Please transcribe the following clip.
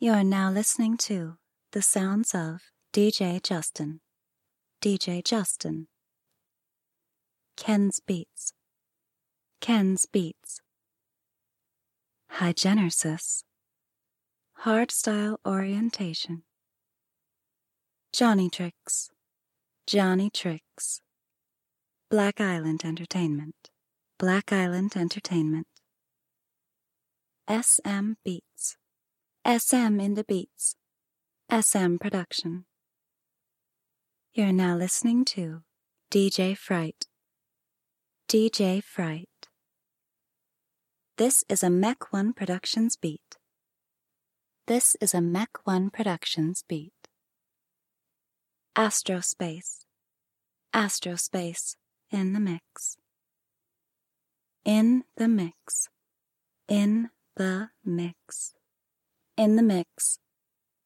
You are now listening to the sounds of DJ Justin. DJ Justin. Ken's Beats. Ken's Beats. Hygenesis. Hardstyle Orientation. Johnny Tricks. Johnny Tricks. Black Island Entertainment. Black Island Entertainment. SM Beats. SM in the Beats. SM Production. You're now listening to DJ Fright. DJ Fright. This is a Mech 1 Productions beat. This is a Mech 1 Productions beat. Astrospace. Astrospace in the mix. In the mix. In the mix. In the mix.